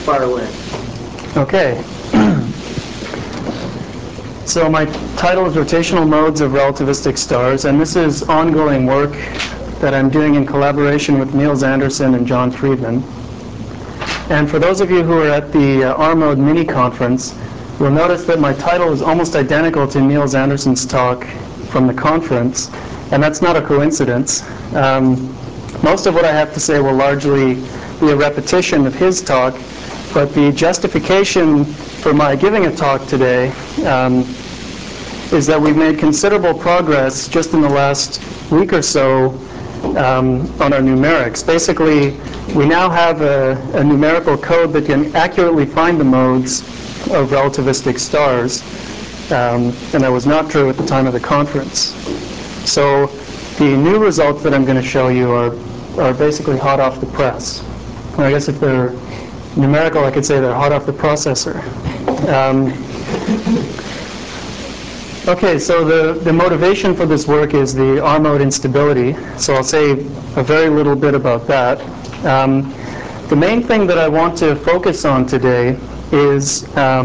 fire away. Okay. So my title is Rotational Modes of Relativistic Stars, and this is ongoing work that I'm doing in collaboration with Niels Anderson and John Friedman. And for those of you who are at the R-Mode mini conference, you'll notice that my title is almost identical to Niels Anderson's talk from the conference, and that's not a coincidence. Most of what I have to say will largely be a repetition of his talk, but the justification for my giving a talk today is that we've made considerable progress just in the last week or so on our numerics. Basically, we now have a numerical code that can accurately find the modes of relativistic stars, and that was not true at the time of the conference. So the new results that I'm going to show you are basically hot off the press. And I guess if they're numerical, I could say they're hot off the processor. Okay, so the motivation for this work is the R-mode instability, so I'll say a very little bit about that. The main thing that I want to focus on today is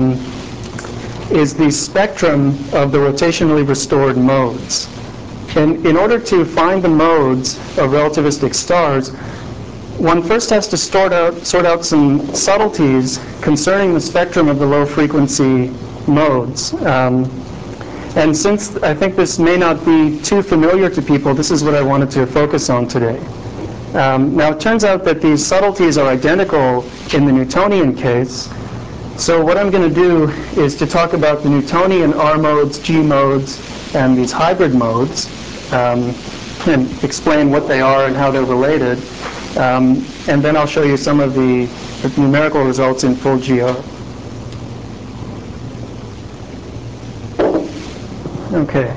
the spectrum of the rotationally restored modes. And in order to find the modes of relativistic stars, one first has to sort out some subtleties concerning the spectrum of the low-frequency modes. And since I think this may not be too familiar to people, this is what I wanted to focus on today. Now, it turns out that these subtleties are identical in the Newtonian case. So what I'm going to do is to talk about the Newtonian R modes, G modes, and these hybrid modes, and explain what they are and how they're related. And then I'll show you some of the numerical results in full GR. Okay.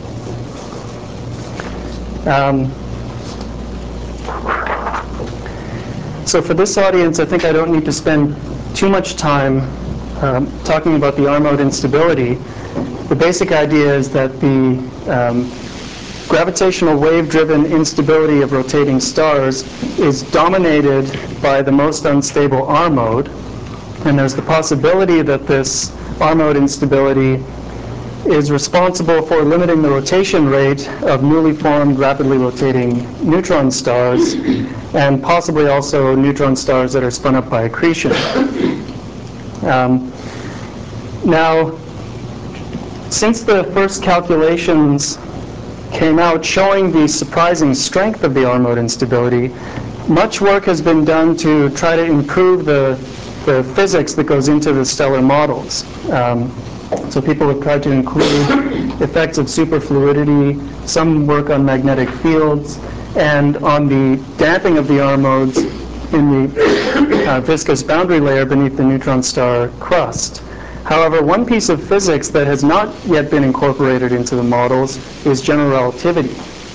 So for this audience, I think I don't need to spend too much time talking about the R-mode instability. The basic idea is that the gravitational wave-driven instability of rotating stars is dominated by the most unstable R-mode, and there's the possibility that this R-mode instability is responsible for limiting the rotation rate of newly formed, rapidly rotating neutron stars, and possibly also neutron stars that are spun up by accretion. Now, since the first calculations came out showing the surprising strength of the R-mode instability, much work has been done to try to improve the physics that goes into the stellar models. So people have tried to include effects of superfluidity, some work on magnetic fields, and on the damping of the R modes in the viscous boundary layer beneath the neutron star crust. However, one piece of physics that has not yet been incorporated into the models is general relativity.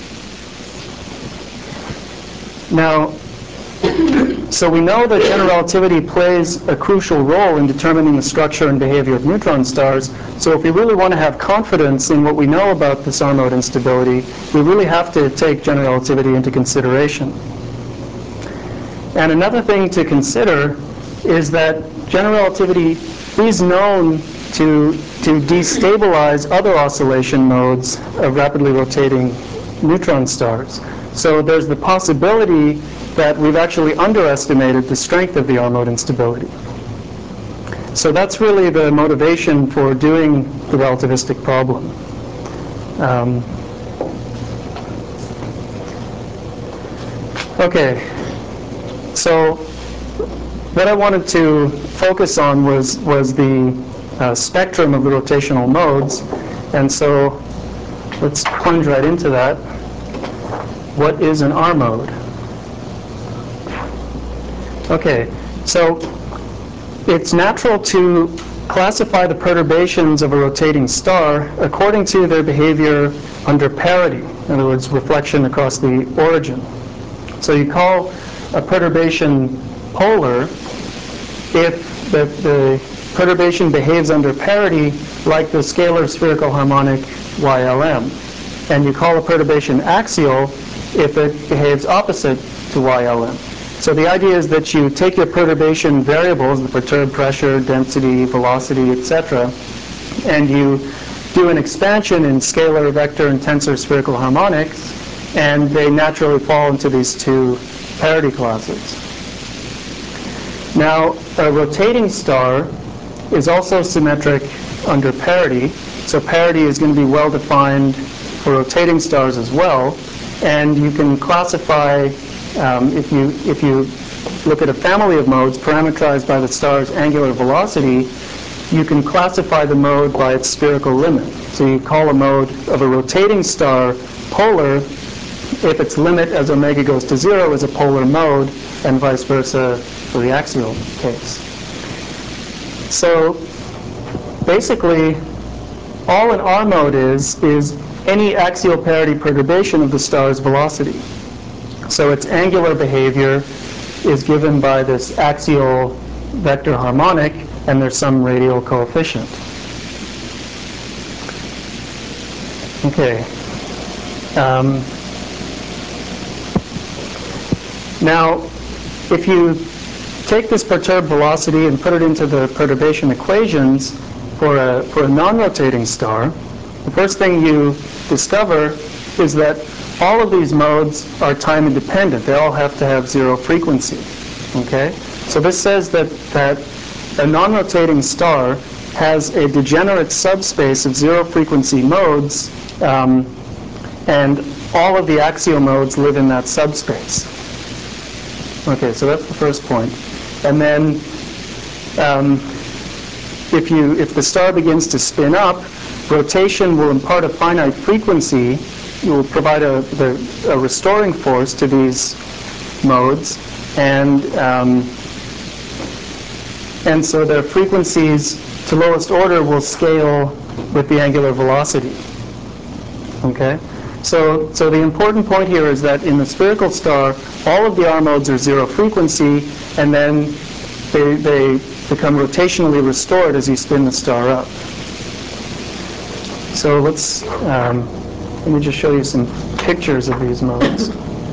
Now, so we know that general relativity plays a crucial role in determining the structure and behavior of neutron stars. So if we really want to have confidence in what we know about this R-mode instability, we really have to take general relativity into consideration. And another thing to consider is that general relativity is known to destabilize other oscillation modes of rapidly rotating neutron stars. So there's the possibility that we've actually underestimated the strength of the R-mode instability. So that's really the motivation for doing the relativistic problem. Okay, so what I wanted to focus on was the spectrum of the rotational modes, and so let's plunge right into that. What is an R mode? Okay, so it's natural to classify the perturbations of a rotating star according to their behavior under parity, in other words, reflection across the origin. So you call a perturbation polar if the perturbation behaves under parity like the scalar spherical harmonic YLM. And you call a perturbation axial if it behaves opposite to YLM. So the idea is that you take your perturbation variables, the perturbed pressure, density, velocity, etc., and you do an expansion in scalar, vector, and tensor spherical harmonics, and they naturally fall into these two parity classes. Now, a rotating star is also symmetric under parity, so parity is going to be well defined for rotating stars as well, and you can classify, if you look at a family of modes parameterized by the star's angular velocity, you can classify the mode by its spherical limit. So you call a mode of a rotating star polar if its limit as omega goes to 0 is a polar mode, and vice versa for the axial case. So basically, all an R mode is any axial parity perturbation of the star's velocity. So its angular behavior is given by this axial vector harmonic, and there's some radial coefficient. Okay. Now, if you take this perturbed velocity and put it into the perturbation equations for a non-rotating star, the first thing you discover is that all of these modes are time independent. They all have to have zero frequency. Okay? So this says that a non-rotating star has a degenerate subspace of zero frequency modes, and all of the axial modes live in that subspace. Okay, so that's the first point. And then if the star begins to spin up, rotation will impart a finite frequency. You will provide a restoring force to these modes, and so their frequencies to lowest order will scale with the angular velocity. Okay? So the important point here is that in the spherical star, all of the R modes are zero frequency, and then they become rotationally restored as you spin the star up. So let me just show you some pictures of these modes.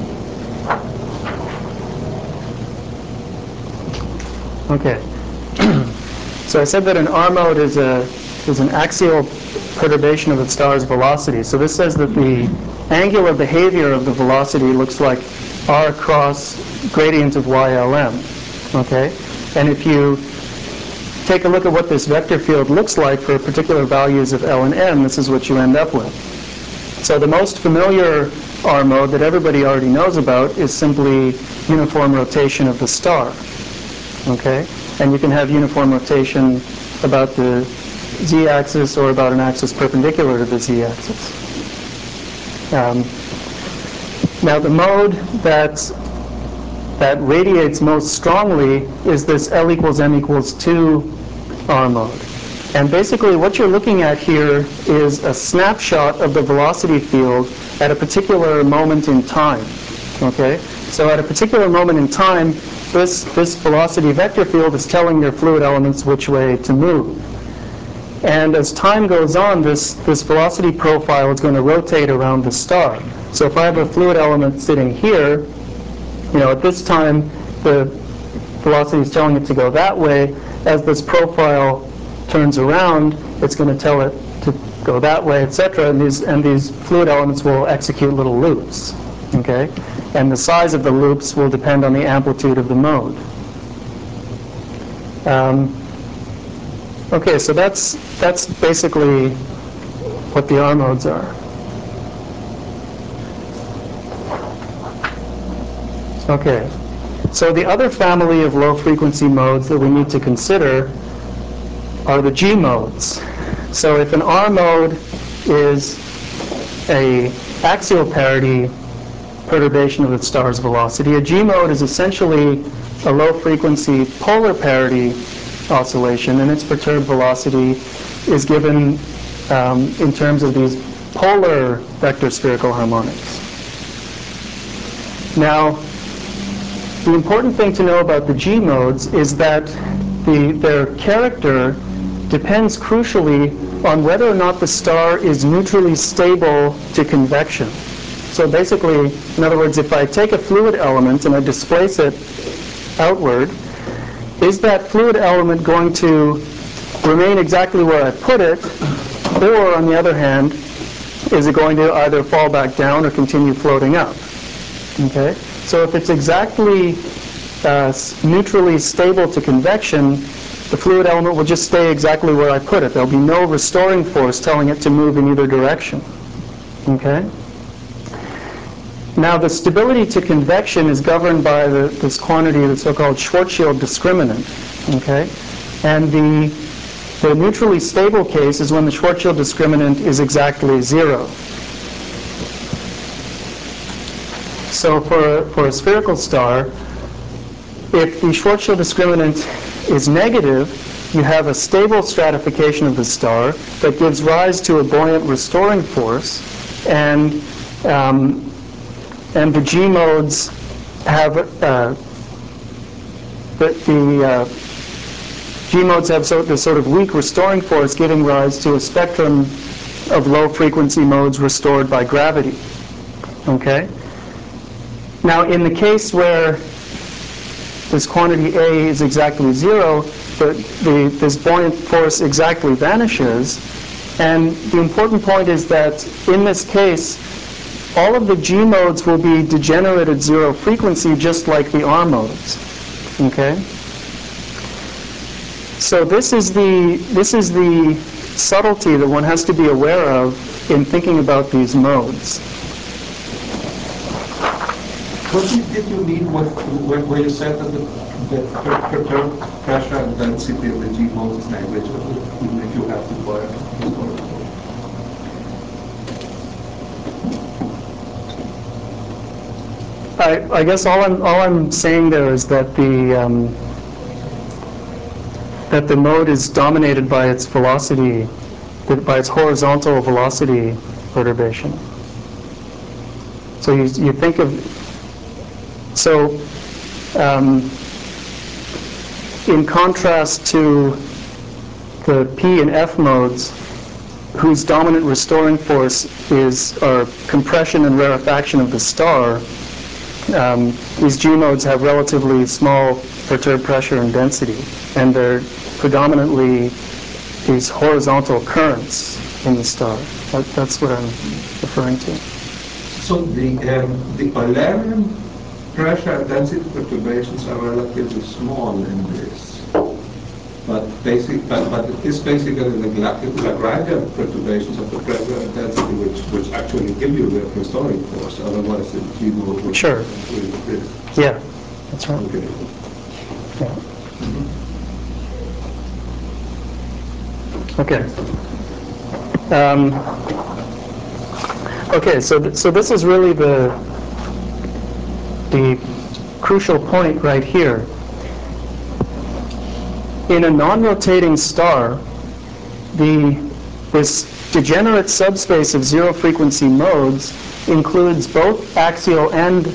Okay. So I said that an R mode is an axial perturbation of the star's velocity. So this says that the angular behavior of the velocity looks like R cross gradient of YLM. Okay? And if you take a look at what this vector field looks like for particular values of L and M, this is what you end up with. So the most familiar R mode that everybody already knows about is simply uniform rotation of the star. Okay? And you can have uniform rotation about the z-axis or about an axis perpendicular to the z-axis. Now the mode that radiates most strongly is this L equals M equals 2 R mode. And basically what you're looking at here is a snapshot of the velocity field at a particular moment in time. Okay? So at a particular moment in time, this velocity vector field is telling your fluid elements which way to move. And as time goes on, this velocity profile is going to rotate around the star. So if I have a fluid element sitting here, at this time, the velocity is telling it to go that way. As this profile turns around, it's going to tell it to go that way, etc. And these fluid elements will execute little loops. Okay? And the size of the loops will depend on the amplitude of the mode. Okay, so that's basically what the R modes are. Okay, so the other family of low-frequency modes that we need to consider are the G modes. So if an R mode is an axial parity perturbation of the star's velocity, a G mode is essentially a low-frequency polar parity oscillation, and its perturbed velocity is given in terms of these polar vector spherical harmonics. Now, the important thing to know about the G modes is that their character depends crucially on whether or not the star is neutrally stable to convection. So basically, in other words, if I take a fluid element and I displace it outward, is that fluid element going to remain exactly where I put it, or on the other hand, is it going to either fall back down or continue floating up? Okay? So if it's exactly neutrally stable to convection, the fluid element will just stay exactly where I put it. There'll be no restoring force telling it to move in either direction. Okay? Now, the stability to convection is governed by this quantity, the so-called Schwarzschild discriminant. Okay? And the neutrally stable case is when the Schwarzschild discriminant is exactly 0. So for a spherical star, if the Schwarzschild discriminant is negative, you have a stable stratification of the star that gives rise to a buoyant restoring force, and the G modes have G modes have this sort of weak restoring force, giving rise to a spectrum of low frequency modes restored by gravity. Okay? Now, in the case where this quantity A is exactly 0, this buoyant force exactly vanishes. And the important point is that in this case, all of the G modes will be degenerate at 0 frequency, just like the R modes. Okay? So this is the subtlety that one has to be aware of in thinking about these modes. What did you mean where you said that the perturbed pressure and density of the G modes is negligible, even if you have the buoyant restoring force? I guess all I'm saying there is that the mode is dominated by its velocity, by its horizontal velocity perturbation. So you think of in contrast to the P and F modes, whose dominant restoring force is compression and rarefaction of the star, these G modes have relatively small perturbed pressure and density, and they're predominantly these horizontal currents in the star. That's what I'm referring to. So the Eulerian pressure and density perturbations are relatively small in this, but it is basically the Lagrangian perturbations of the pressure and density which actually give you the restoring force. Otherwise, the G mode would Sure. exist. Yeah, that's right. Okay. Yeah. Okay. Okay. So this is really the crucial point right here. In a non-rotating star, this degenerate subspace of zero frequency modes includes both the axial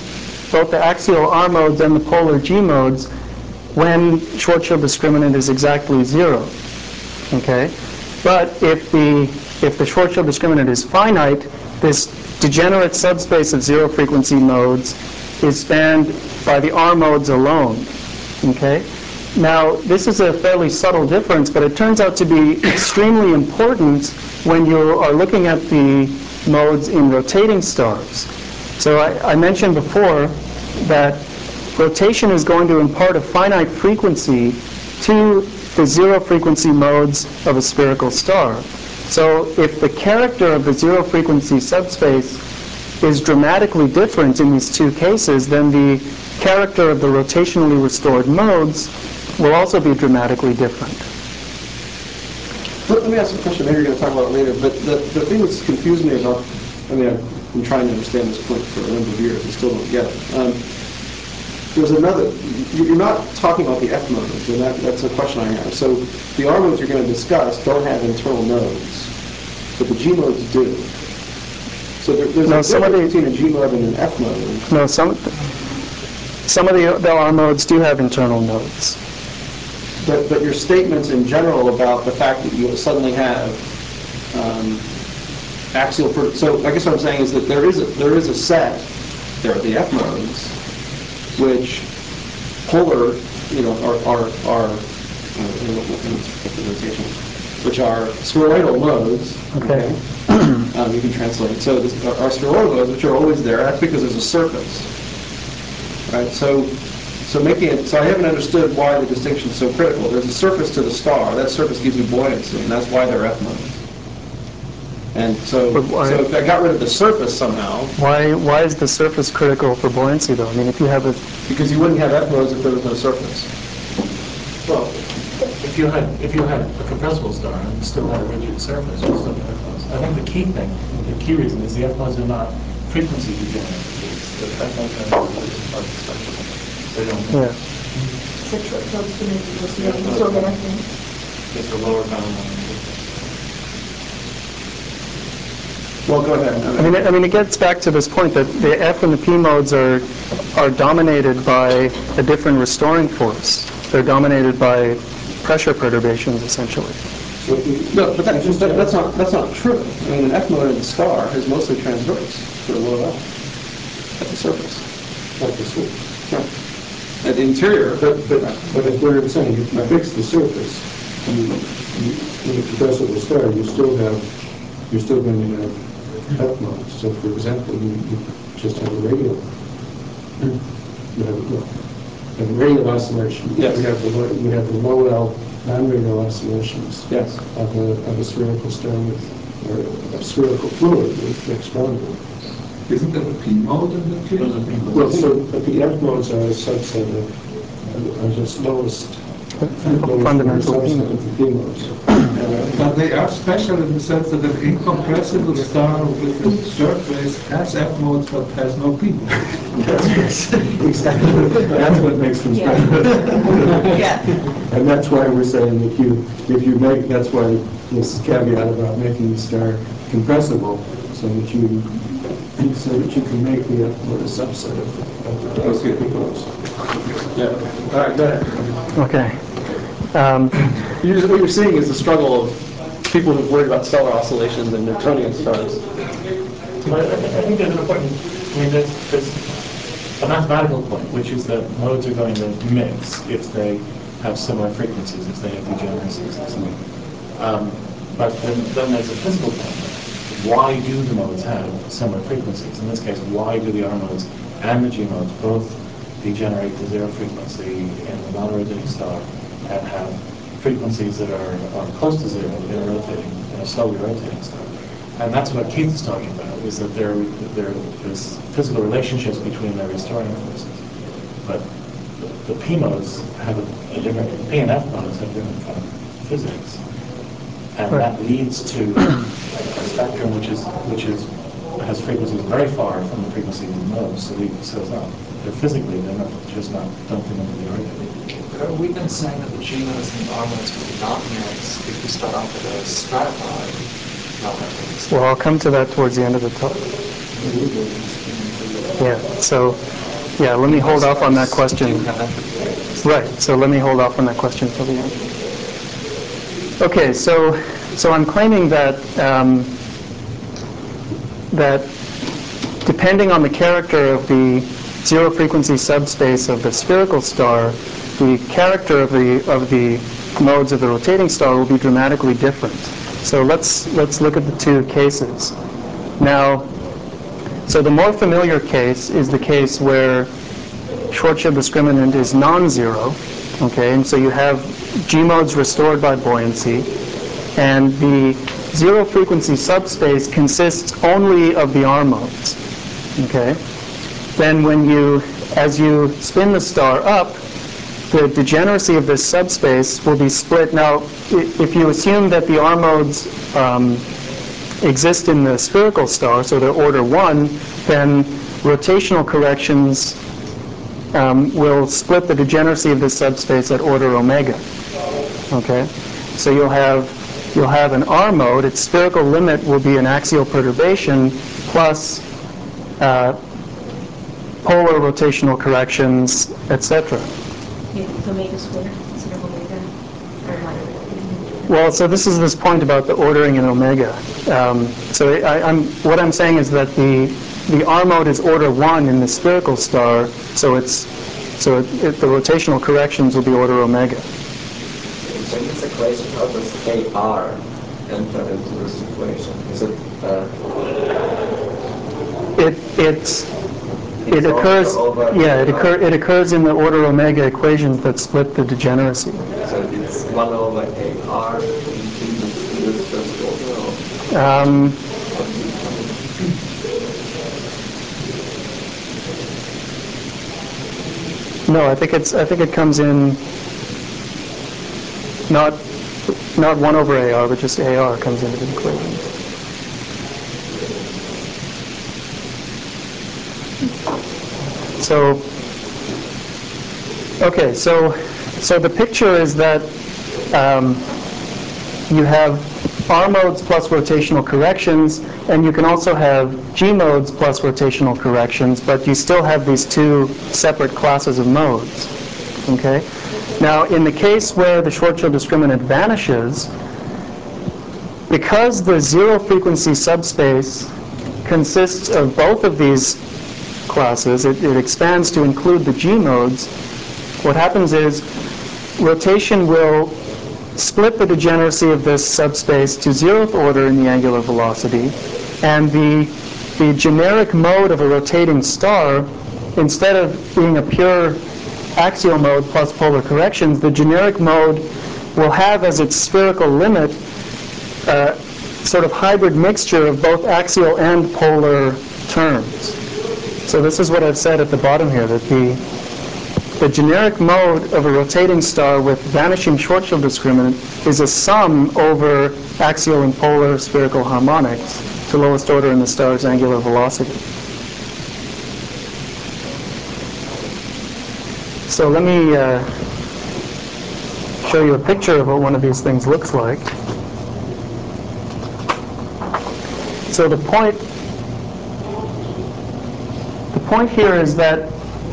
R modes and the polar G modes when Schwarzschild discriminant is exactly 0. Okay, but if the Schwarzschild discriminant is finite, this degenerate subspace of zero frequency modes is spanned by the R modes alone. Okay. Now, this is a fairly subtle difference, but it turns out to be extremely important when you are looking at the modes in rotating stars. So I mentioned before that rotation is going to impart a finite frequency to the zero frequency modes of a spherical star. So if the character of the zero frequency subspace is dramatically different in these two cases, then the character of the rotationally restored modes will also be dramatically different. Let me ask a question. Maybe you're going to talk about it later. But the thing that's confused me about, I've been trying to understand this point for a number of years and still don't get it. There's another, you're not talking about the F modes, and that's a question I have. So the R modes you're going to discuss don't have internal nodes, but the G modes do. So there's a difference between a G mode and an F mode. No, some of the R modes do have internal nodes. But your statements in general about the fact that you suddenly have axial. So I guess what I'm saying is that there is a set. There are the F modes, which polar, which are spheroidal modes. Okay. You can translate. So our spheroidal modes, which are always there, that's because there's a surface. Right. So making it. So I haven't understood why the distinction is so critical. There's a surface to the star. That surface gives you buoyancy, and that's why they're F modes. And so if I got rid of the surface somehow. Why is the surface critical for buoyancy, though? I mean, if you have a... Because you wouldn't have F modes if there was no surface. Well, if you had a compressible star and you still had a rigid surface, you still have F modes. I think the key reason is the F modes are not frequency degenerate. The F modes are not part of the spectrum. They don't. Yeah. It's a lower bound on the Well, go ahead. I mean, it gets back to this point that the F and the P modes are dominated by a different restoring force. They're dominated by pressure perturbations, essentially. No, but that's not true. I mean, an F mode in the star is mostly transverse for a low F at the surface. At the surface. Right. At the interior. But if we're saying if you fix the surface, in a compressible star, you're still going to have F modes. So, for example, you just have a radial. You have a radial oscillation. Yes. You have the low L non-radial oscillations. Yes. Of a spherical star or a spherical fluid with fixed boundary. Isn't there a P mode in the case? Well, but the F modes are a subset are just lowest Fundamental subset of the P modes. But they are special in the sense that an incompressible star with a surface has F modes but has no P modes. Exactly. That's what makes them special. Yeah. And that's why we're saying that's why this caveat about making the star compressible so that you can make the F mode a subset of those P modes. Yeah. All right, go ahead. Okay. What you're seeing is the struggle of people who've worried about stellar oscillations and Newtonian stars. I think there's an important, there's a mathematical point, which is that modes are going to mix if they have similar frequencies, if they have degeneracies and so on. But then there's a physical point. Why do the modes have similar frequencies? In this case, why do the R modes and the G modes both degenerate to zero frequency in the non-rotating star and have frequencies that are close to zero in a slowly rotating star? And that's what Keith is talking about, is that there's physical relationships between their restoring forces. But the P modes have a different, P and F modes have different kind of physics. And that leads to a spectrum which has frequencies very far from the frequencies of the modes. So it's not, they're not, don't come into the argument. But are we then saying that the G modes and the R modes will not mix if we start off with a stratified non-rotating? Well, I'll come to that towards the end of the talk. Yeah, so, let me hold off on that question. Right, so let me hold off on that question until the end. Okay, so I'm claiming that that depending on the character of the zero frequency subspace of the spherical star, the character of the modes of the rotating star will be dramatically different. So let's look at the two cases. Now, so the more familiar case is the case where Schwarzschild discriminant is non-zero, okay, and so you have G modes restored by buoyancy, and the zero frequency subspace consists only of the R modes, okay. Then as you spin the star up, the degeneracy of this subspace will be split. Now, if you assume that the R modes exist in the spherical star, so they're order 1, then rotational corrections will split the degeneracy of this subspace at order omega. Okay, so you'll have an R mode. Its spherical limit will be an axial perturbation plus polar rotational corrections, etc. Yeah, it's omega squared instead of omega. Well, so this is this point about the ordering in omega. What I'm saying is that the R mode is order 1 in the spherical star, so the rotational corrections will be order omega. So in this equation, how does AR enter into this equation? Is it occurs, it occurs in the order omega equations that split the degeneracy. So it's 1 over AR in this first order? No, I think it comes in not 1 over AR, but just AR comes into the equation. So, okay, so the picture is that you have R modes plus rotational corrections, and you can also have G modes plus rotational corrections, but you still have these two separate classes of modes. Okay? Now, in the case where the Schwarzschild discriminant vanishes, because the zero frequency subspace consists of both of these classes, it expands to include the G modes, what happens is rotation will split the degeneracy of this subspace to 0th order in the angular velocity, and the generic mode of a rotating star, instead of being a pure axial mode plus polar corrections, the generic mode will have as its spherical limit a sort of hybrid mixture of both axial and polar terms. So this is what I've said at the bottom here, that the generic mode of a rotating star with vanishing Schwarzschild discriminant is a sum over axial and polar spherical harmonics to lowest order in the star's angular velocity. So let me show you a picture of what one of these things looks like. So the point here is that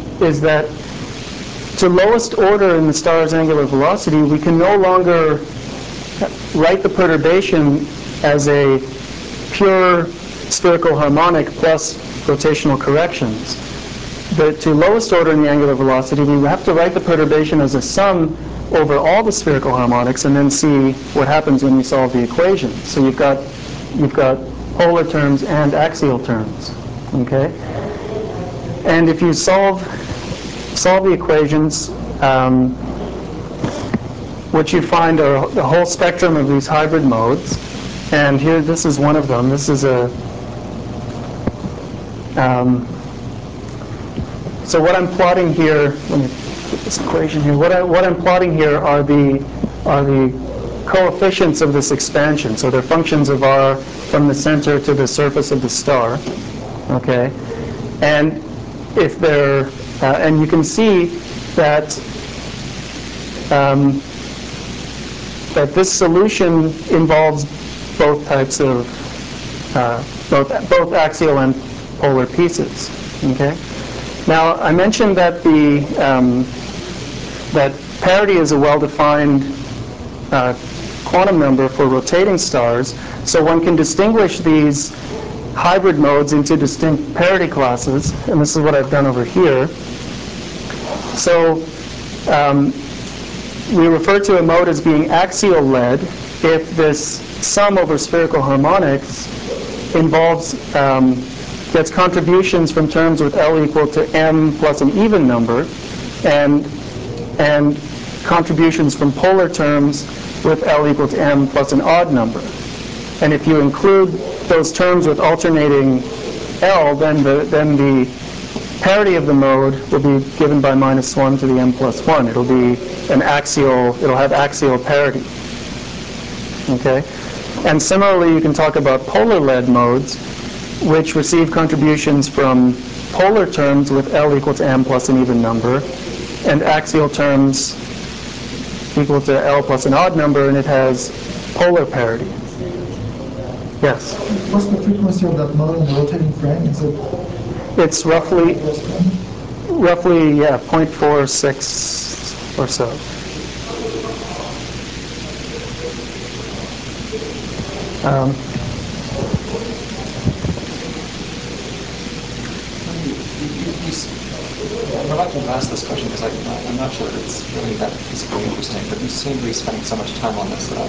to lowest order in the star's angular velocity, we can no longer write the perturbation as a pure spherical harmonic plus rotational corrections. To lowest order in the angular velocity, we have to write the perturbation as a sum over all the spherical harmonics and then see what happens when we solve the equation. So you've got polar terms and axial terms. Okay? And if you solve the equations, what you find are the whole spectrum of these hybrid modes. And here, this is one of them. This is a so what I'm plotting here, let me get this equation here. What I'm plotting here are the coefficients of this expansion. So they're functions of R from the center to the surface of the star. Okay, and if they're and you can see that that this solution involves both types of both axial and polar pieces. Okay. Now, I mentioned that that parity is a well-defined quantum number for rotating stars, so one can distinguish these hybrid modes into distinct parity classes, and this is what I've done over here. So we refer to a mode as being axial-led if this sum over spherical harmonics involves gets contributions from terms with L equal to m plus an even number, and contributions from polar terms with L equal to m plus an odd number. And if you include those terms with alternating L, then the parity of the mode will be given by -1 to the m plus 1. It'll be an axial, it'll have axial parity. Okay? And similarly, you can talk about polar-led modes, which receive contributions from polar terms with L equal to m plus an even number, and axial terms equal to L plus an odd number, and it has polar parity. Yes? What's the frequency of that mode in the rotating frame? Is it? It's roughly, yeah, 0.46 or so. I'm reluctant to ask this question because I'm not sure that it's really that physically interesting, but you seem to be spending so much time on this that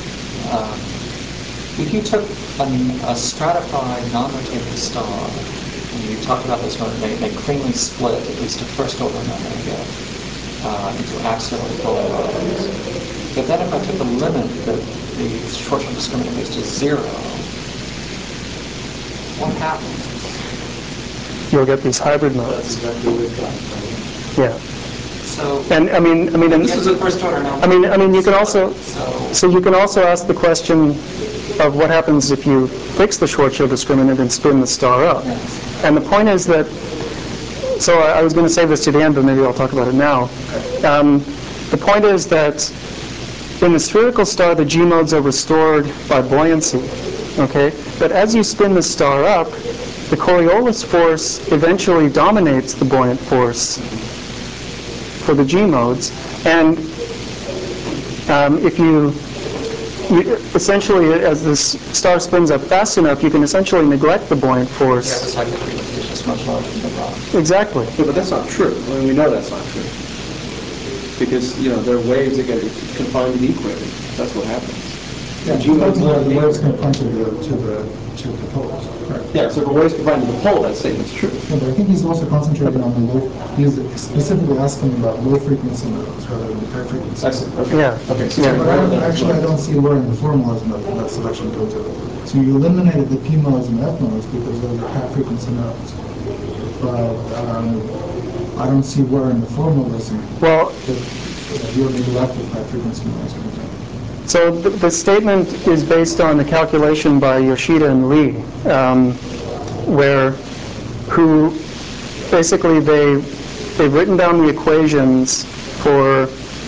if you took a stratified, non-rotating star, and you talked about this when they cleanly split, at least at first order and omega, into axially falling modes. But then if I took the limit that the Schwarzschild discriminant goes to 0, what happens? You'll get these hybrid modes. That's exactly what we've got. Yeah. So, And I mean, and this is the first order now. I mean, you can also, so you can also ask the question of what happens if you fix the Schwarzschild discriminant and spin the star up. Yes. And the point is that, so I was going to save this to the end, but maybe I'll talk about it now. The point is that in the spherical star, the G modes are restored by buoyancy, okay? But as you spin the star up, the Coriolis force eventually dominates the buoyant force for the G modes, and if you essentially, as this star spins up fast enough, you can essentially neglect the buoyant force. Yeah, the cyclic frequency is just much larger than Roth. Exactly. Yeah, but that's not true. I mean, we know that's not true. Because, there are waves that get confined to the equator. That's what happens. Yeah, G modes live the in waves the confined to the poles. Correct. Yeah, so if a wave's confined to the pole, that statement's true. No, but I think he's also concentrating on the low. He's specifically asking about low frequency modes rather than high frequency. I see. Okay. Yeah. Okay. So Yeah. But I don't see where in the formulas that selection comes in. So you eliminated the P modes and F modes because those are high frequency modes. But I don't see where in the formulas Well, you're neglected high frequency modes. so the statement is based on a calculation by Yoshida and Lee, who basically they've written down the equations for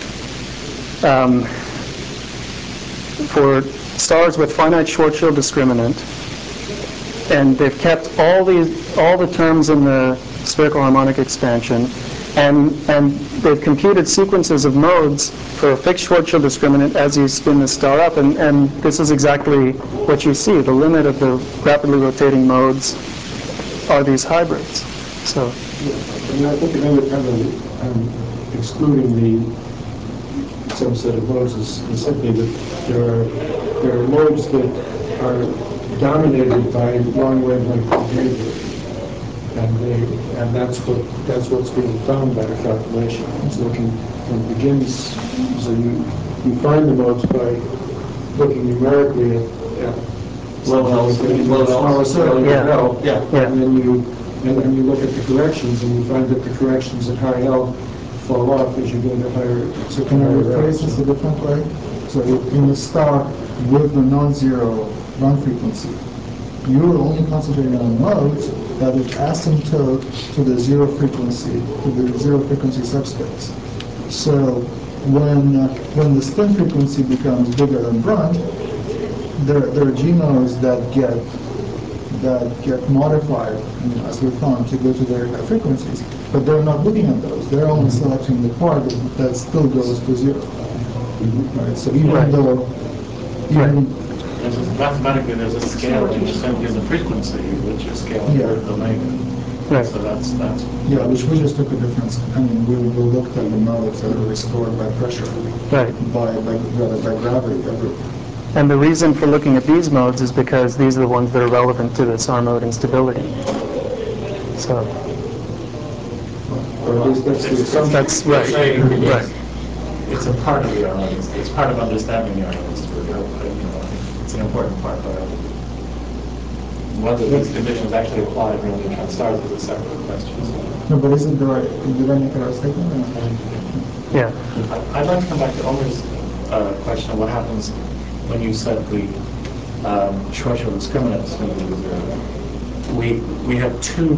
stars with finite Schwarzschild discriminant, and they've kept all the terms in the spherical harmonic expansion, and they've computed sequences of modes for a fixed Schwarzschild discriminant as you spin the star up, and this is exactly what you see. The limit of the rapidly rotating modes are these hybrids. So, I mean, I think another kind of excluding the subset of modes is simply that there are modes that are dominated by long wavelength behavior, and that's what's being found by the calculation. It's looking when it begins. So you find the modes by looking numerically at Yeah. and then you look at the corrections, and you find that the corrections at high L fall off as you go to higher. So can I rephrase this a different way? So in the star with the non-zero run frequency, you're only concentrating on modes that would asymptote to the zero frequency subspace. So when the spin frequency becomes bigger than brunt, there are G modes that get modified, as we found, to go to very high frequencies. But they're not looking at those. They're only selecting the part that still goes to zero. Right? So even though Mathematically, there's a scaling in the frequency, which is scaling with omega. Right. So that's yeah, which we just took a difference. I mean, we looked at the modes that are restored by pressure, right. by gravity everywhere. And the reason for looking at these modes is because these are the ones that are relevant to this R mode instability. So Or at least that's the assumption. that's right. Right. It's a part of the R mode. It's part of understanding the R mode instability. It's an important part, but whether these conditions actually apply to real neutron stars is a separate question. No, but isn't the right? Did I make a right statement? Yeah. I'd like to come back to Omer's question of what happens when you set the Schwarzschild discriminant smoothly to zero. We have two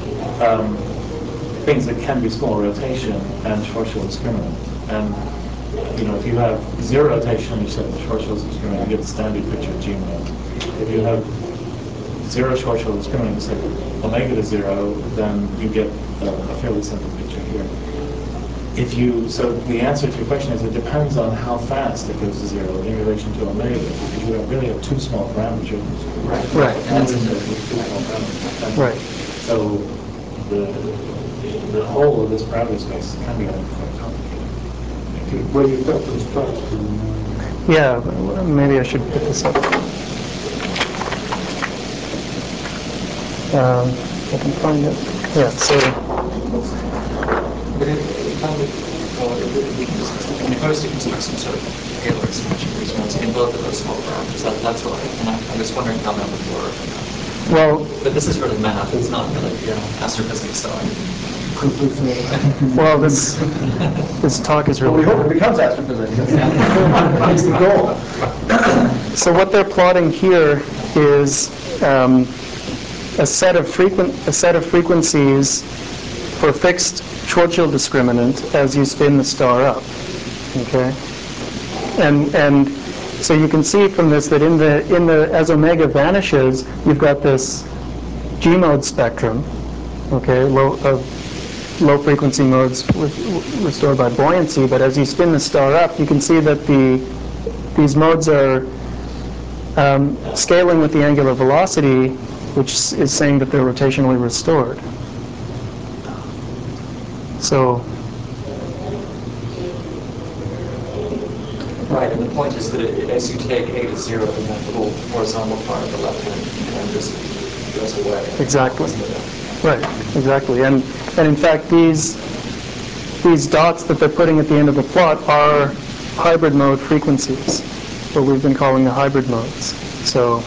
things that can be small rotation and Schwarzschild discriminant. And if you have zero rotation and you set the Schwarzschild discriminant, you get the standard picture of G mode. If you have zero Schwarzschild discriminant, you set omega to zero, then you get a fairly simple picture here. So the answer to your question is it depends on how fast it goes to zero in relation to omega, because you really have two small parameters. Right. Right. And Two that's small parameters. And Right. So the whole of this parameter space can be quite complicated. Well, you've got those plots. Yeah, maybe I should put this up. I can find it. Yeah, so, But if I would go, in regards to construct some sort of Taylor expansion response in both of those small parameters, that's right. And I'm just wondering how that would work. well, But this is really math, it's not really astrophysics side. well, this talk is Well, really we hope it good. becomes astrophysics. That's the goal. So what they're plotting here is a set of frequencies for fixed Schwarzschild discriminant as you spin the star up. Okay, and so you can see from this that in the as omega vanishes, you've got this G mode spectrum. Okay, low frequency modes restored by buoyancy. But as you spin the star up, you can see that these modes are scaling with the angular velocity, which is saying that they're rotationally restored. So, Right, and the point is that as you take A to 0, then that little horizontal part of the left hand just goes away. exactly. Right, exactly. And in fact, these dots that they're putting at the end of the plot are hybrid mode frequencies, what we've been calling the hybrid modes. So,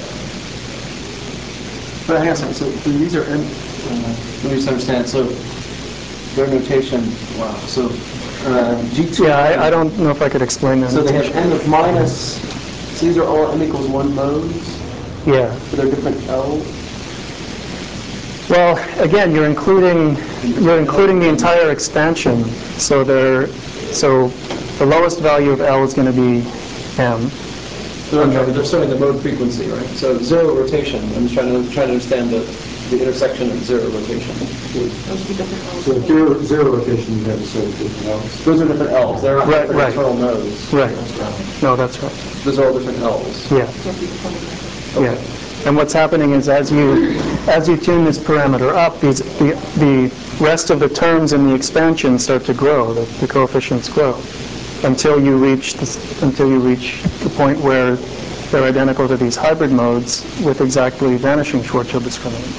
But hang on a second, so these are, let me just understand, so their notation, wow, so G2. yeah, I don't know if I could explain that. So they have n of minus, so these are all n equals 1 modes, Yeah. but they're different L's. Well, again, you're including the entire expansion. So the lowest value of L is going to be M. They're showing the mode frequency, right? So zero rotation, I'm just trying to understand the intersection of zero rotation. So zero rotation, you have a set of different L's. Those are different L's, they're not Right, different right. internal nodes. Right. No, that's right. Those are all different L's. Yeah. Yeah. And what's happening is as you tune this parameter up, the rest of the terms in the expansion start to grow. The coefficients grow until you reach the point where they're identical to these hybrid modes with exactly vanishing Schwarzschild discriminant.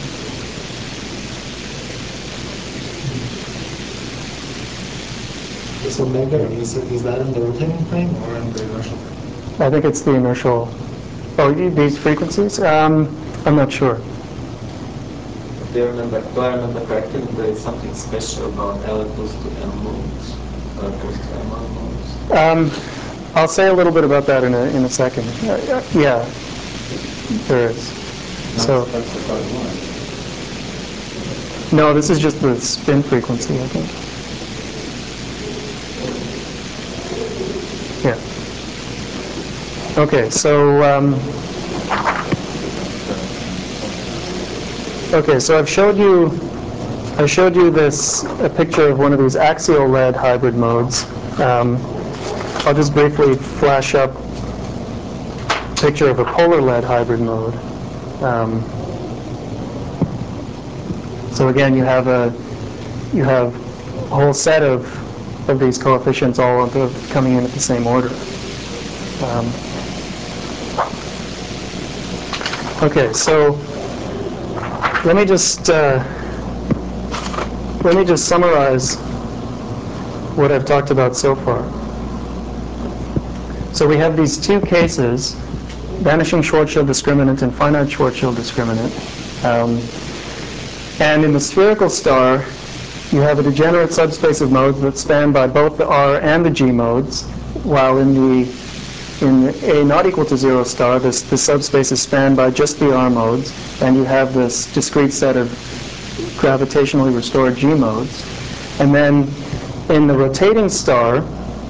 This omega, is that in the rotating plane or in the inertial plane? I think it's the inertial. Oh, these frequencies? I'm not sure. Do I remember correctly that there is something special about L equals to M modes, L equals to M1 modes? I'll say a little bit about that in a second. Yeah, there is. So That's the part one. no, this is just the spin frequency, I think. Yeah. Okay, so I've showed you a picture of one of these axial lead hybrid modes. I'll just briefly flash up a picture of a polar lead hybrid mode. So again, you have a whole set of these coefficients all coming in at the same order. Okay, so let me just summarize what I've talked about so far. So we have these two cases, vanishing Schwarzschild discriminant and finite Schwarzschild discriminant. And in the spherical star, you have a degenerate subspace of modes that span by both the R and the G modes, while in the A not equal to 0 star, the subspace is spanned by just the R modes, and you have this discrete set of gravitationally restored G modes. And then in the rotating star,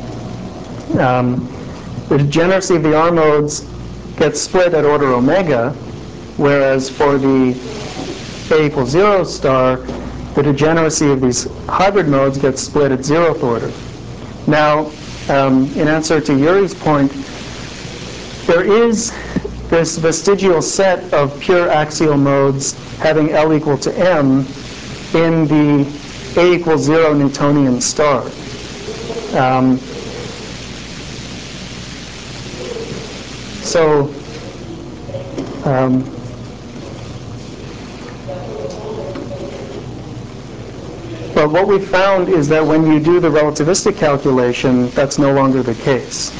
the degeneracy of the R modes gets split at order omega, whereas for the A equals 0 star, the degeneracy of these hybrid modes gets split at zeroth order. Now, in answer to Yuri's point, there is this vestigial set of pure axial modes having L equal to M in the A equals 0 Newtonian star. But what we found is that when you do the relativistic calculation, that's no longer the case.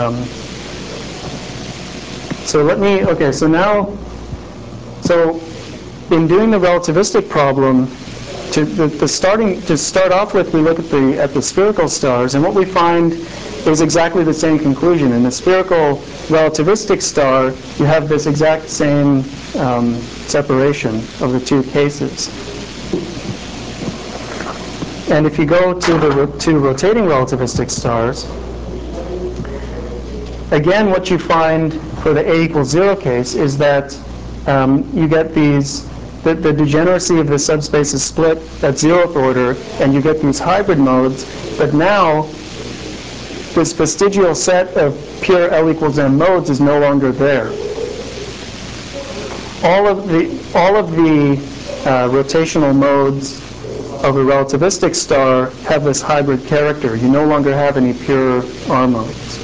So in doing the relativistic problem, to start off with, we look at the spherical stars, and what we find is exactly the same conclusion. In the spherical relativistic star, you have this exact same separation of the two cases. And if you go to the rotating relativistic stars, again, what you find for the A equals 0 case is that you get the degeneracy of the subspace is split at zeroth order, and you get these hybrid modes, but now this vestigial set of pure L equals M modes is no longer there. All of the rotational modes of a relativistic star have this hybrid character. You no longer have any pure R modes.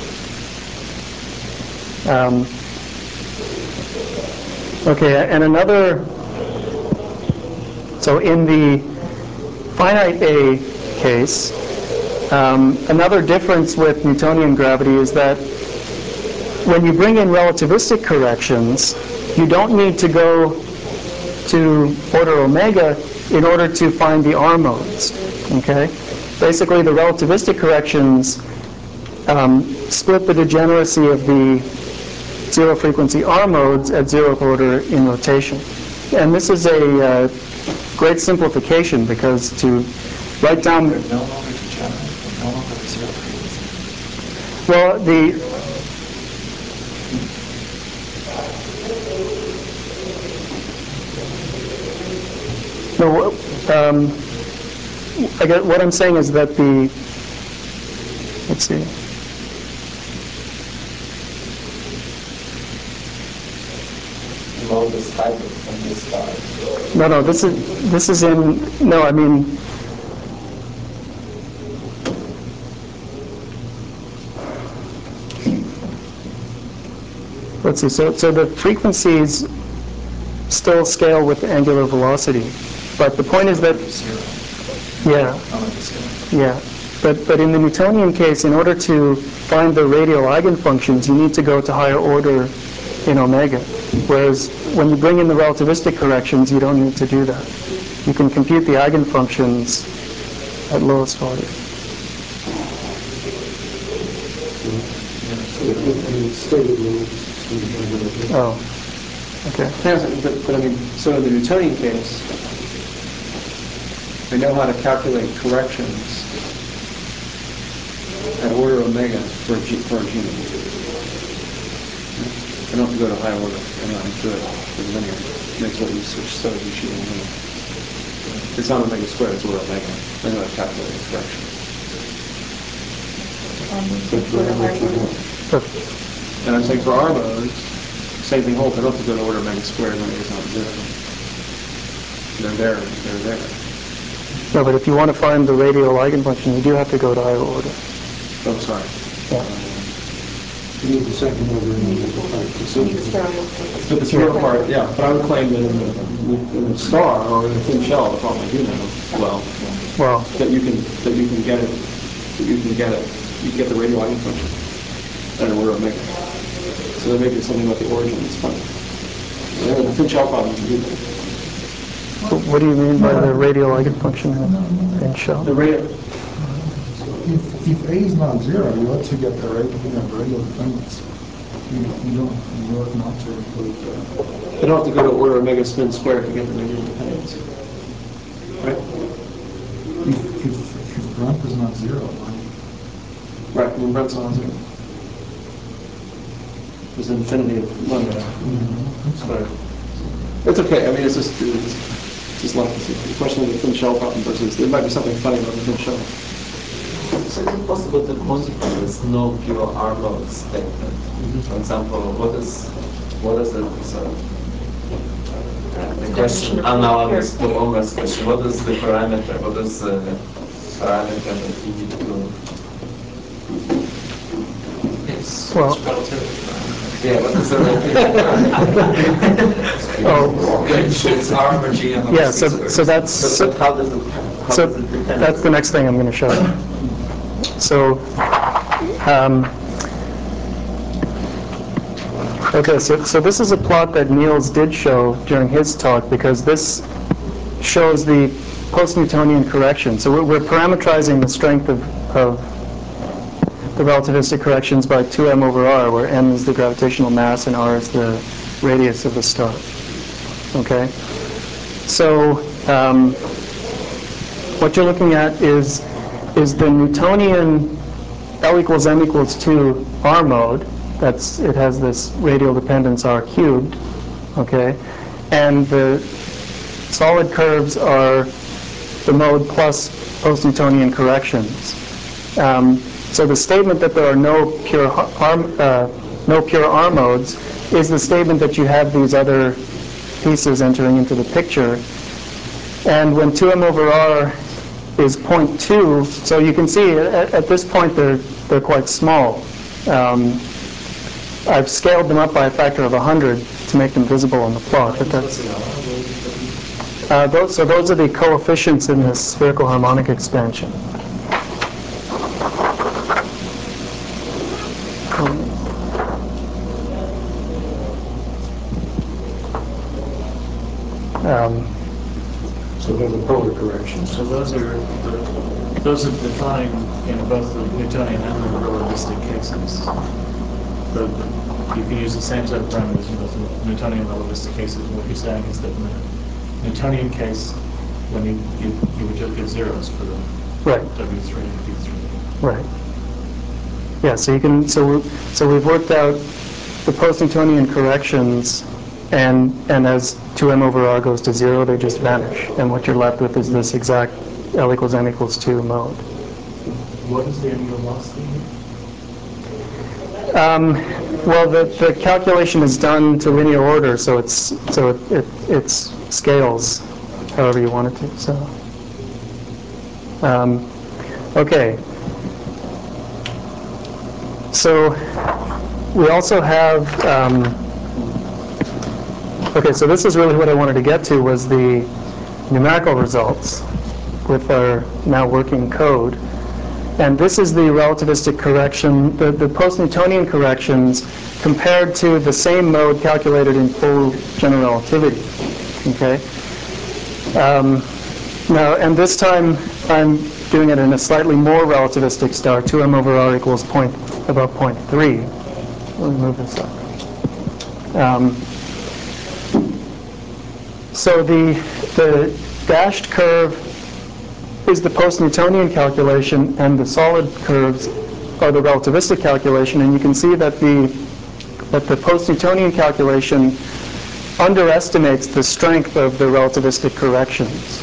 Okay, and so in the finite A case, another difference with Newtonian gravity is that when you bring in relativistic corrections, you don't need to go to order omega in order to find the R modes. Okay? Basically, the relativistic corrections split the degeneracy of the zero frequency R modes at zeroth order in rotation. And this is a great simplification, because to write down... They're no longer degenerate. They're no longer the zero frequency. Well, I guess what I'm saying is that let's see. Mode is hybrid from this star. No, this is in, no, I mean, let's see, so the frequencies still scale with angular velocity, but the point is that, but in the Newtonian case, in order to find the radial eigenfunctions, you need to go to higher order in omega, whereas when you bring in the relativistic corrections, you don't need to do that. You can compute the eigenfunctions at lowest order. Oh, okay. Yeah, but I mean, so in the Newtonian case, I know how to calculate corrections at order omega for a genome. I don't have to go to high order. I know how to do it for linear. Makes what you switch so you shoot in linear. It's not omega squared, it's order omega. I know how to calculate the correction. And I'm saying for R modes, same thing holds. I don't have to go to order omega squared when it's not zero. They're there. No, but if you want to find the radial eigenfunction, you do have to go to higher order. Oh, sorry. You need the second order and then But the spherical part, yeah. But I would claim that in the star or in the thin shell, the problem I do know that you can get it. You get the radial eigenfunction at an order omega. So there may be something about the origin that's funny. The thin shell problem you can do that. What do you mean by the radial eigenfunction in shell? The radial. If A is not zero, you ought to get the radial dependence. You ought not to include You don't have to go to order omega spin squared to get the radial dependence. Right? If Brent is not zero, Right, when Brent's not zero. There's infinity of limit. But it's okay. I mean, it's just Just like the question of the thin shell problem versus there might be something funny about the thin shell. So is it possible to quantify this no pure R mode statement? For example, what is the sort of the question analogous to Omer's question? What is the parameter? What is the parameter that you need to? Well, Yeah, what is the parameter? oh, It's R over GM over yeah. C So that's So how does it? so that's the next thing I'm going to show you. So, okay, so this is a plot that Niels did show during his talk because this shows the post-Newtonian correction. So we're parametrizing the strength of the relativistic corrections by 2m over r, where m is the gravitational mass and r is the radius of the star. Okay? So what you're looking at is the Newtonian L equals m equals 2 R mode. It has this radial dependence R cubed, okay? And the solid curves are the mode plus post-Newtonian corrections. So the statement that there are no pure R modes is the statement that you have these other pieces entering into the picture. And when 2m over r is 0.2, so you can see at this point they're quite small. I've scaled them up by a factor of 100 to make them visible on the plot. But that's, those are the coefficients in this spherical harmonic expansion. So they're the polar corrections. So those are defined in both the Newtonian and the relativistic cases. You can use the same set of parameters in both the Newtonian and relativistic cases. And what you're saying is that in the Newtonian case, when you would just get zeros for the Right. W3 and P3. Right. Yeah. So you can. So we've worked out the post-Newtonian corrections, and as 2m over r goes to 0, they just vanish, and what you're left with is this exact L equals m equals 2 mode. What is the angular velocity here? Well, the calculation is done to linear order, so it scales however you want it to. So, okay. So we also have. Okay, so this is really what I wanted to get to, was the numerical results with our now working code. And this is the relativistic correction, the post-Newtonian corrections compared to the same mode calculated in full general relativity. Okay. Now, and this time I'm doing it in a slightly more relativistic star. 2m over r equals about 0.3. Let me move this up. So the dashed curve is the post-Newtonian calculation, and the solid curves are the relativistic calculation. And you can see that the post-Newtonian calculation underestimates the strength of the relativistic corrections.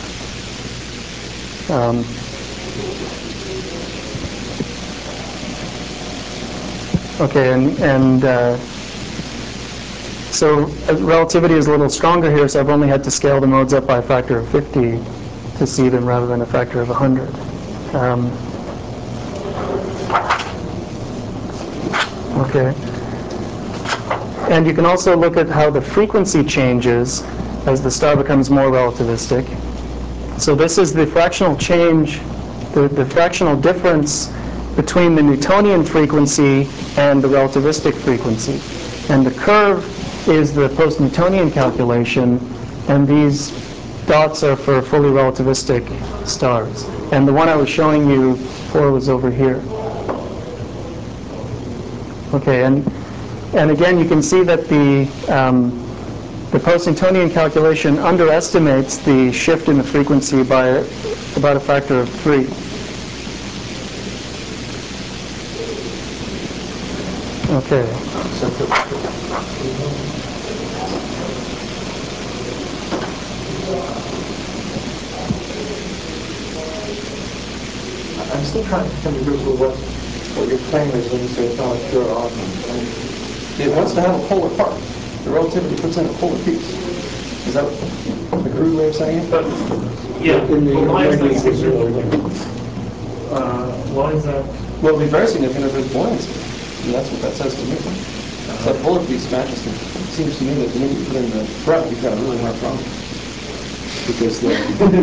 Okay, and so relativity is a little stronger here, so I've only had to scale the modes up by a factor of 50 to see them rather than a factor of 100. Okay. And you can also look at how the frequency changes as the star becomes more relativistic. So this is the fractional change, the fractional difference between the Newtonian frequency and the relativistic frequency. And the curve is the post-Newtonian calculation, and these dots are for fully relativistic stars. And the one I was showing you before was over here. Okay, and again, you can see that the post-Newtonian calculation underestimates the shift in the frequency by about a factor of 3. Okay. I'm still trying to come to grips with what your claim is when you say it's not a pure augment. It wants to have a polar part. The relativity puts in a polar piece. Is that a crude way of saying it? Yeah, In the but why is that negative zero significant? limit. Why is that? Well, it'd be very significant if there's buoyancy. And that's what that says to me. So that polar piece matches them. It seems to me that the minute you put in the front, you've got a really hard problem. Because the...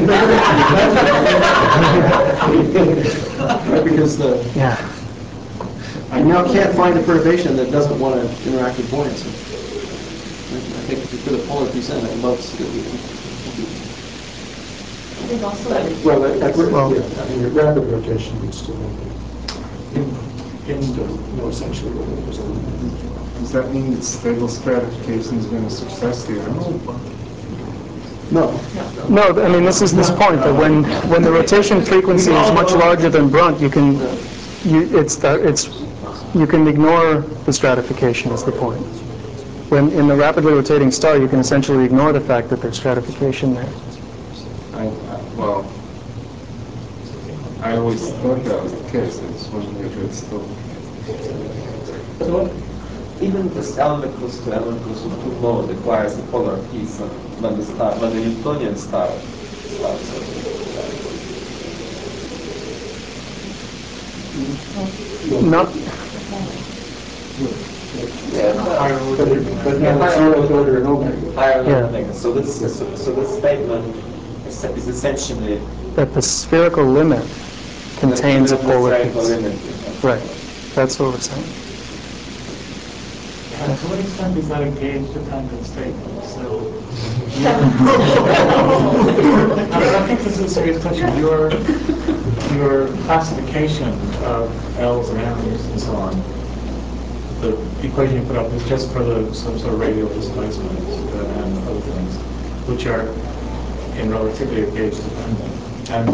because the... Yeah. I now can't find a perturbation that doesn't want to interact with buoyancy. I think if you put a polar piece in, it loves... There's also Well, yeah, I mean, your rapid rotation would still have no essentially what it was. Does that mean that stable stratification has been a success here? No. No, I mean, this is this point, that when the rotation frequency is much larger than Brunt, you can ignore the stratification is the point. When in the rapidly rotating star, you can essentially ignore the fact that there's stratification there. I always thought that was the case. I just wondered if it's still... So even this element equals to 2 mode requires a polar piece when the Newtonian star starts. Not, But now it's zero order and omega. Higher than Yeah. omega. So this statement is essentially that the spherical limit contains a the polar spherical piece. limit. Right. That's what we're saying. To what extent is that a gauge-dependent statement? So, I think this is a serious question. Your classification of L's and M's and so on, the equation you put up is just for some sort of radial displacement and other things, which are in relativity are gauge-dependent. And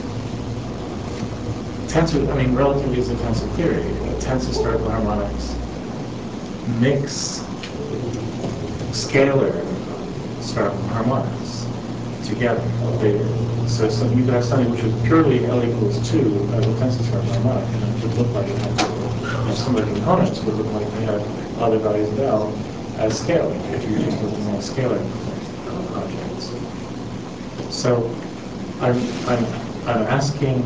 relativity is a tensor theory. Tensor spherical harmonics mix scalar spherical harmonics together. So you could have something which was purely L equals 2 as a tensor spherical harmonic, and it would look like it had some of the components would look like they had other values of L as scalar if you're just looking at scalar objects. So I'm asking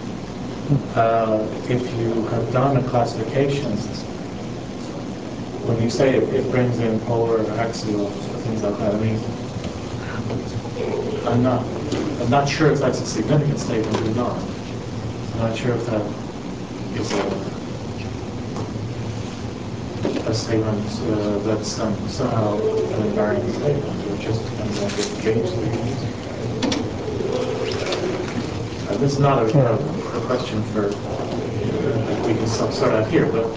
if you have done a classification. When you say it brings in polar or axial things like that, I mean, I'm not sure if that's a significant statement or not. I'm not sure if that is a statement that's somehow an invariant statement, or just depends on the gauge that you're using. This is not a question for we can sort out here, but.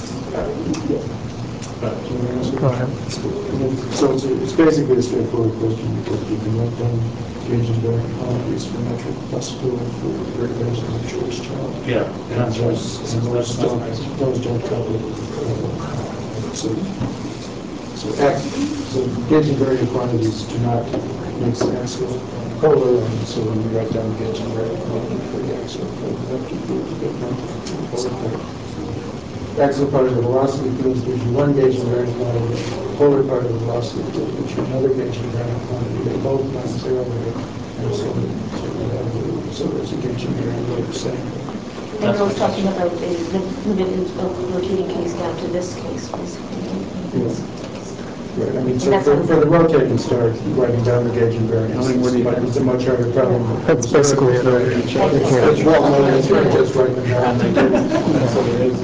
Go ahead. So it's basically a straightforward question because you can write down gauge invariant quantities for metric classical for regulations of Schwarzschild. Yeah, And those don't cover. So gauge invariant quantities do not mix axial polar, and so when you write down gauge invariant quantity for the axial polar vector field, you get one polar pair. Axial part of the velocity field gives you one gauge invariant quantity, polar part of the velocity field gives you another gauge invariant quantity. They both non-zero there, and so there's a gauge invariant way of saying it. And I was talking about the limit of rotating case down to this case, basically. Right, I mean, so for the rotating star, writing down the gauge invariance is a much harder problem. That's basically it. It's well known as just writing them down. So there is.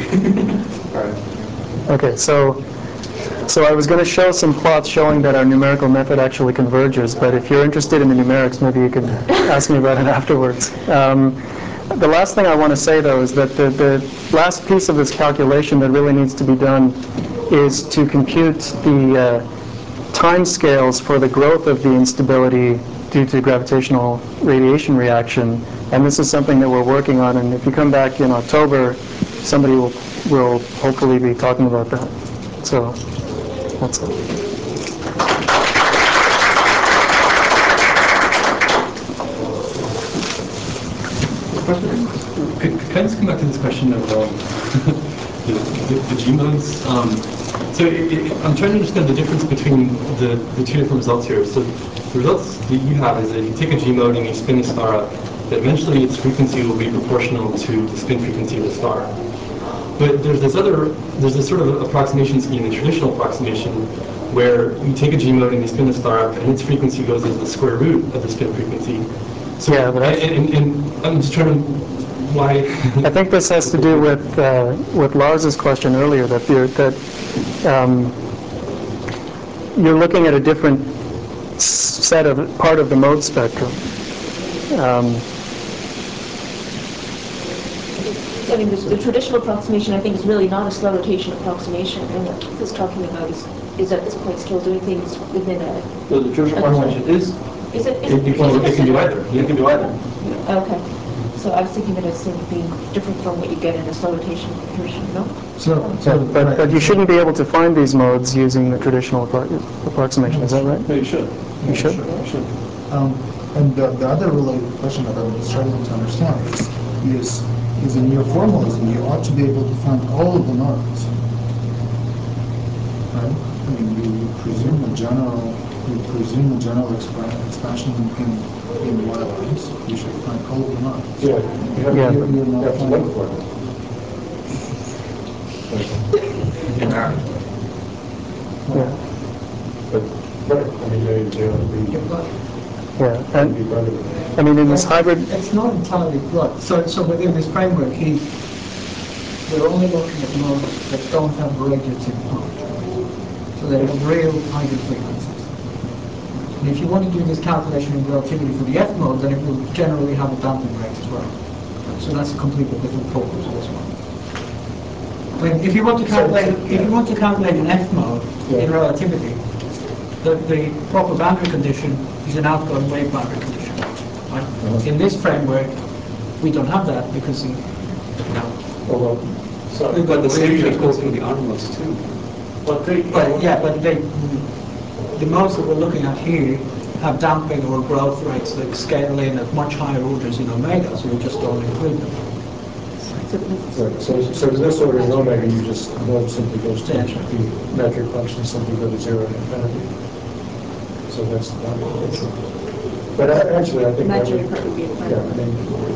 Okay, so I was going to show some plots showing that our numerical method actually converges, but if you're interested in the numerics, maybe you could ask me about it afterwards. The last thing I want to say, though, is that the last piece of this calculation that really needs to be done is to compute the time scales for the growth of the instability due to gravitational radiation reaction. And this is something that we're working on, and if you come back in October, somebody will hopefully be talking about that. So that's it. question? Can I just come back to this question of the G modes? So I'm trying to understand the difference between the two different results here. So the results that you have is that if you take a G mode and you spin a star up, that eventually its frequency will be proportional to the spin frequency of the star. But there's this sort of approximation scheme, a traditional approximation, where you take a G mode and you spin the star up, and its frequency goes as the square root of the spin frequency. So, Yeah, but and I'm just trying to, why? I think this has to do with Lars's question earlier, that you're looking at a different part of the mode spectrum. I mean, the traditional approximation, I think, is really not a slow rotation approximation, and what Keith is talking about is at this point still doing things within a... So the traditional approximation is... Is it? It can do either. You can do either. Okay. So I was thinking that it's sort of being different from what you get in a slow rotation version, no? But you shouldn't be able to find these modes using the traditional approximation, is that right? No, you should. You should? You should. And the other related question that I'm struggling to understand is in your formalism, you ought to be able to find all of the modes. Right? I mean, you presume a general expansion in Y-lines. You should find all of the modes. Yeah, you have to look for it. In R. Yeah. But, right, I mean, Yeah, and I mean, in this hybrid... It's not entirely broad. So within this framework, we're only looking at modes that don't have radiative part. So they have real hybrid frequencies. And if you want to do this calculation in relativity for the F mode, then it will generally have a damping rate as well. So that's a completely different focus as well. I mean, if you want to calculate an F mode in relativity, the proper boundary condition is an outgoing wave boundary condition. Right? In this framework, we don't have that because we've got the same thing goes for the R modes too. But the modes that we're looking at here have damping or growth rates that scale in at much higher orders in omega, so we just don't include them. So in this order in omega, you just mode simply goes to the metric function simply go to 0 to infinity. So that's the boundary. But actually, I think that would, yeah, I mean,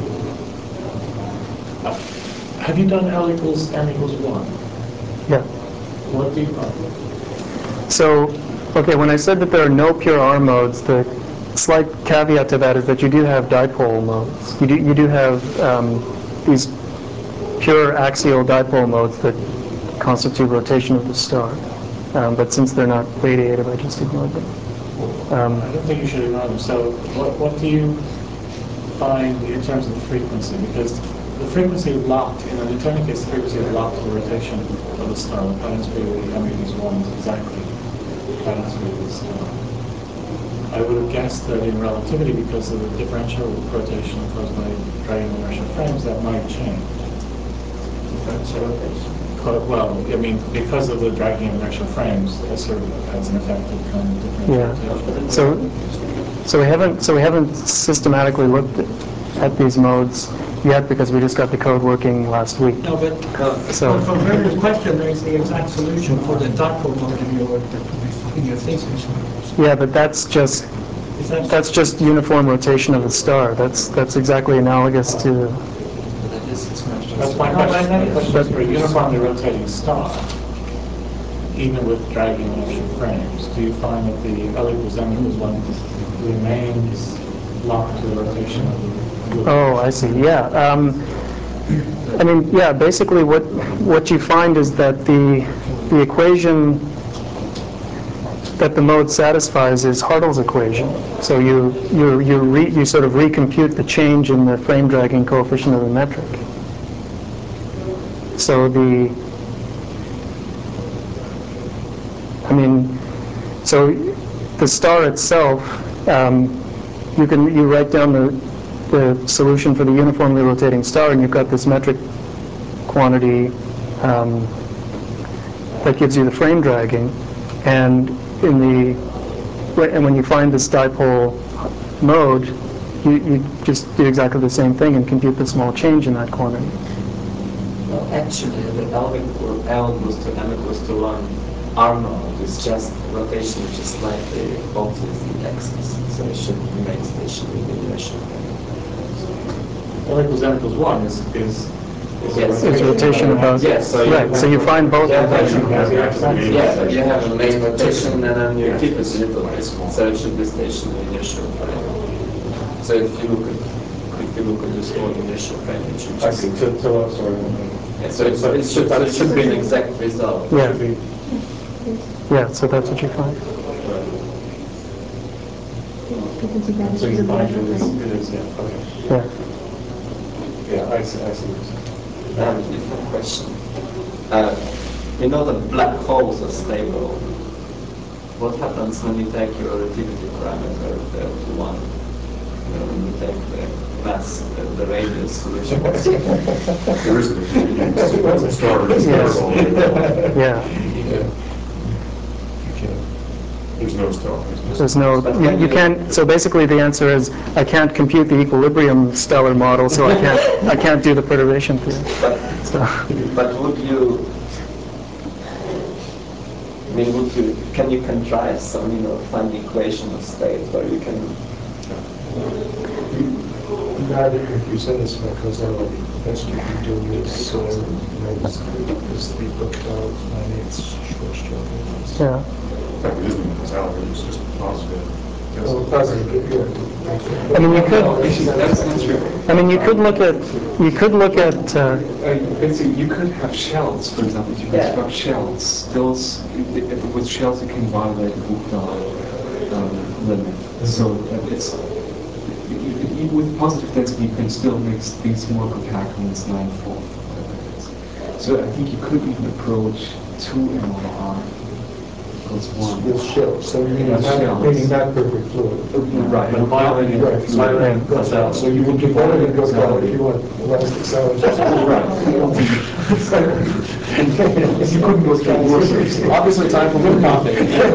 Have you done L equals n equals 1? Yeah. What do you find? So, okay, when I said that there are no pure R modes, the slight caveat to that is that you do have dipole modes. You do have these pure axial dipole modes that constitute rotation of the star. But since they're not radiative, I just ignored them. I don't think you should ignore them. So what do you find in terms of the frequency? Because the frequency locked, in an Newtonian case, the frequency locked to the rotation of the star. The Planck speed of the Archimedes 1 is exactly the Planck speed of the star. I would have guessed that in relativity, because of the differential rotation caused by dragging inertial frames, that might change. Well, I mean, because of the dragging inertial frames, it sort of has an effect of kind of differential rotation. So we haven't systematically looked at these modes yet because we just got the code working last week. No, but from Werner's question, there is the exact solution for the dipole mode in your thesis. Yeah, but that's just uniform rotation of the star. That's exactly analogous to. That's my question. My question is for a uniformly rotating star, even with dragging inertial frames, do you find that the L equals m equals 1 remains locked to the rotation of the... Oh, I see. Yeah. I mean, yeah. Basically, what you find is that the equation that the mode satisfies is Hartl's equation. So you sort of recompute the change in the frame dragging coefficient of the metric. So the star itself, you write down the solution for the uniformly rotating star, and you've got this metric quantity that gives you the frame dragging, and when you find this dipole mode, you just do exactly the same thing and compute the small change in that corner. Well, actually, the L equals to M equals to 1 R mode is just rotation which is slightly opposite the axis, so it should remain stationary in the inertial frame. L equals M equals 1 is Yes. It's rotation about, Yes, so right, so you find both. Yeah, but you have a main rotation and then you keep it a little bit, so it should be stationary in the inertial frame. So if you look at this whole inertial frame, it should I see. yeah, so it should be an exact result. Yeah. Yeah, so that's what you find. So you find it is, yeah, okay. Yeah. Yeah, I see. I have a different question. You know that black holes are stable. What happens when you take your relativity parameter to 1? When you take the mass, the radius solution? There isn't a star. Yeah. There's no star. There's no, you can't, so basically the answer is, I can't compute the equilibrium stellar model, so I can't do the perturbation theory. But would you, I mean, can you contrive some, find the equation of state where you can... If you send this because the best you can do is the book out and it's short stroke. Yeah. It isn't causality, it's just positive. I mean, you could. That's not true. I mean, you could look at. Basically, you could have shells, for example. If you construct shells, those with shells you can violate the Buchner limit. So it's with positive density you can still make things more compact when it's 9/4. So I think you could even approach 2MR. With shells, so meaning not perfect fluid. Right, but violating causality. So you would do better than causality if you want elastic solid. Right. You couldn't go straight. Obviously, time for more coffee.